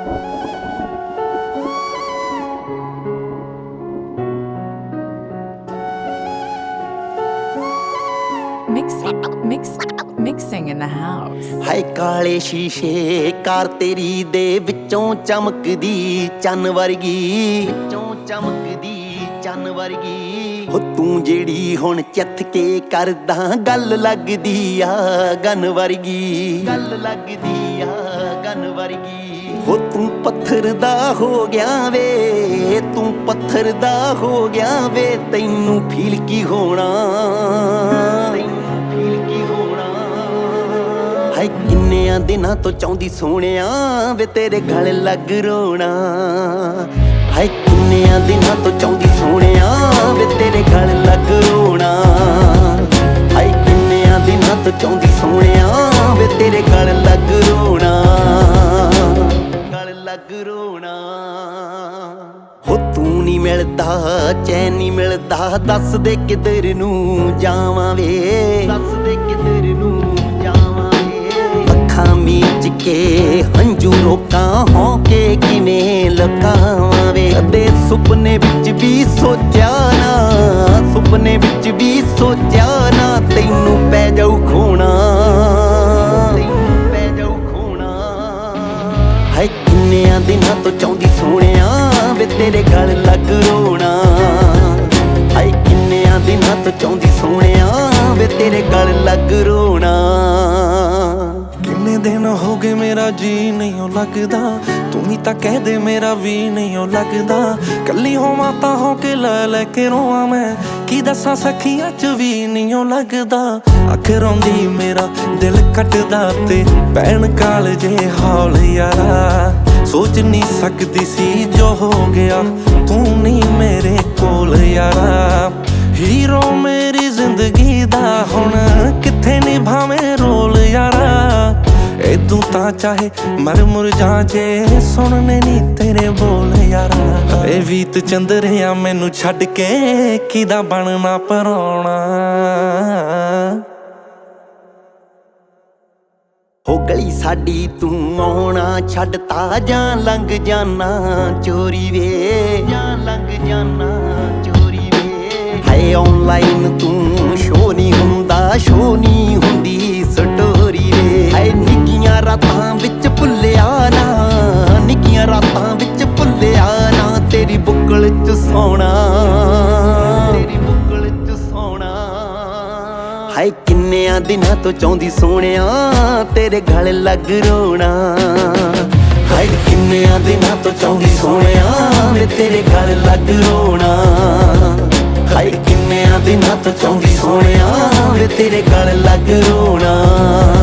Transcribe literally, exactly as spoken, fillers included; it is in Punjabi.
Mix, mix, mixing in the house. ਹਾਏ ਕਾਲੇ ਸ਼ੀਸ਼ੇ ਕਾਰ ਤੇਰੀ ਦੇ ਵਿੱਚੋਂ ਚਮਕਦੀ ਚੰਨ ਵਰਗੀ, ਵਿੱਚੋਂ ਚਮਕਦੀ ਚੰਨ ਵਰਗੀ। ਹੋ ਤੂੰ ਜਿਹੜੀ ਹੁਣ ਚੱਥ ਕੇ ਕਰਦਾ ਗੱਲ ਲੱਗਦੀ ਆ ਗਨ ਵਰਗੀ, ਗੱਲ ਲੱਗਦੀ ਆ ਗਨ ਵਰਗੀ। ਹੋ ਤੂੰ ਪੱਥਰ ਦਾ ਹੋ ਗਿਆ ਵੇ, ਤੂੰ ਪੱਥਰ ਦਾ ਹੋ ਗਿਆ ਵੇ, ਤੈਨੂੰ ਫੀਲ ਕੀ ਹੋਣਾ, ਹਾਏ ਕਿੰਨਿਆਂ ਦਿਨਾਂ ਤੋਂ ਚਾਹੁੰਦੀ ਸੋਹਣਿਆ ਵੇ ਤੇਰੇ ਗਲ ਲੱਗ ਰੋਣਾ। ਹਾਏ ਕਿੰਨਿਆਂ ਦਿਨਾਂ ਤੋਂ ਚਾਹੁੰਦੀ ਸੋਹਣਿਆ ਵੇ ਤੇਰੇ ਗਲ ਲੱਗ ਰੋਣਾ। ਹਾਏ ਕਿੰਨਿਆਂ ਦਿਨਾਂ ਤੋਂ ਚਾਹੁੰਦੀ ਸੋਹਣਿਆ ਵੇ ਤੇਰੇ ਗਲ ਲੱਗ ਰੋਣਾ, ਗਲ ਲੱਗ ਰੋਣਾ। ਹੋ ਤੂੰ ਨੀ ਮਿਲਦਾ ਚੈਨ ਨੀ ਮਿਲਦਾ, ਦੱਸ ਦੇ ਕਿਧਰ ਨੂੰ ਜਾਵਾਂ ਵੇ, ਦੱਸ ਦੇ ਕਿਧਰ ਨੂੰ ਮੀਚ ਕੇ ਹੰਝੂ ਰੋਕਾਂ ਹੋ ਕੇ ਕਿਵੇਂ ਲੁਕਾਵਾਂ ਵੇ। ਕਦੇ ਸੁਪਨੇ ਵਿੱਚ ਵੀ ਸੋਚਿਆ ਨਾ, ਸੁਪਨੇ ਵਿੱਚ ਵੀ ਸੋਚਿਆ ਨਾ, ਤੈਨੂੰ ਪੈ ਜਾਊ ਖੋਣਾ, ਤੈਨੂੰ ਪੈ ਜਾਊ ਖੋਣਾ। ਹਾਏ ਕਿੰਨਿਆਂ ਦਿਨਾਂ ਤੋਂ ਚਾਹੁੰਦੀ ਸੋਹਣਿਆ ਵੇ ਤੇਰੇ ਗਲ ਲੱਗ ਰੋਣਾ। ਹਾਏ ਕਿੰਨਿਆਂ ਦਿਨਾਂ ਤੋਂ ਚਾਹੁੰਦੀ ਸੋਹਣਿਆ ਵੇ ਤੇਰੇ ਗਲ ਲੱਗ ਰੋਣਾ। ਕਿੰਨੇ ਦਿਨ ਹੋ ਗਏ ਮੇਰਾ ਜੀ ਨਹੀਂ ਓ ਲੱਗਦਾ, ਤੂੰ ਵੀ ਤਾਂ ਕਹਿ ਦੇ ਮੇਰਾ ਵੀ ਨਹੀਂ ਓ ਲੱਗਦਾ। ਕੱਲੀ ਹੋਵਾਂ ਤਾਂ ਹੋ ਕੇ ਲੈ ਲੈ ਕੇ ਰੋਵਾਂ ਮੈਂ, ਕੀ ਦੱਸਾਂ ਸਖੀਆਂ ਚ ਵੀ ਨਹੀਂ ਓ ਲੱਗਦਾ। ਅੱਖ ਰੋਂਦੀ ਮੇਰਾ ਦਿਲ ਕੱਟਦਾ ਤੇ ਭੈਣ ਕਾਲਜੇ ਹੌਲ ਯਾਰਾ। ਸੋਚ ਨਹੀਂ ਸਕਦੀ ਸੀ ਜੋ ਹੋ ਗਿਆ, ਤੂੰ ਨਹੀਂ ਮੇਰੇ ਕੋਲ ਯਾਰਾ। ਹੀਰੋ ਮੇਰੀ ਜ਼ਿੰਦਗੀ ਦਾ ਹੁਣ ਕਿੱਥੇ ਨਿਭਾਵੇਂ ਰੋਲ ਯਾਰਾ। ਏਦੂ ਤਾਂ ਚਾਹੇ ਮਰ ਮੁਰ ਜਾ ਜੇ ਸੁਣਨੇ ਨੀ ਤੇਰੇ ਬੋਲ ਯਾਰਾ। ਏ ਵੀਤ ਚੰਦਰਿਆ ਮੈਨੂੰ ਛੱਡ ਕੇ ਕਿਦਾ ਬਣਨਾ ਪਰਾਉਣਾ। ਹੋ ਗਲੀ ਸਾਡੀ ਤੂੰ ਆਉਣਾ ਛੱਡਤਾ ਜਾਂ ਲੰਘ ਜਾਣਾ ਚੋਰੀ ਵੇ, ਜਾਂ ਲੰਘ ਜਾਣਾ ਚੋਰੀ ਵੇ। ਹਾਏ ਆਨਲਾਈਨ ਤੂੰ ਸ਼ੋ ਨਹੀਂ ਹੁੰਦਾ, ਸ਼ੋ ਨਹੀਂ ਹੁੰਦੀ ਸਟੋਰੀ ਵੇ। ਹਾਏ ਨਿੱਕੀਆਂ ਰਾਤਾਂ ਵਿੱਚ ਭੁੱਲਿਆ ਨਾ, ਨਿੱਕੀਆਂ ਰਾਤਾਂ ਵਿੱਚ ਭੁੱਲਿਆ ਨਾ, ਤੇਰੀ ਬੁੱਕਲ ਚ ਸੌਣਾ, ਤੇਰੀ ਬੁੱਕਲ ਚ ਸੌਣਾ। ਹਾਏ ਕਿੰਨਿਆਂ ਦਿਨਾਂ ਤੋਂ ਚਾਹੁੰਦੀ ਸੋਹਣਿਆ ਤੇਰੇ ਗਲ ਲੱਗ ਰੋਣਾ। ਹਾਏ ਕਿੰਨਿਆਂ ਦਿਨਾਂ ਤੋਂ ਚਾਹੁੰਦੀ ਸੋਹਣਿਆ ਵੇ ਤੇਰੇ ਗਲ ਲੱਗ ਰੋਣਾ। ਹਾਏ ਕਿੰਨਿਆਂ ਦਿਨਾਂ ਤੋਂ ਚਾਹੁੰਦੀ ਸੋਹਣਿਆ ਵੇ ਤੇਰੇ ਗਲ ਲੱਗ ਰੋਣਾ।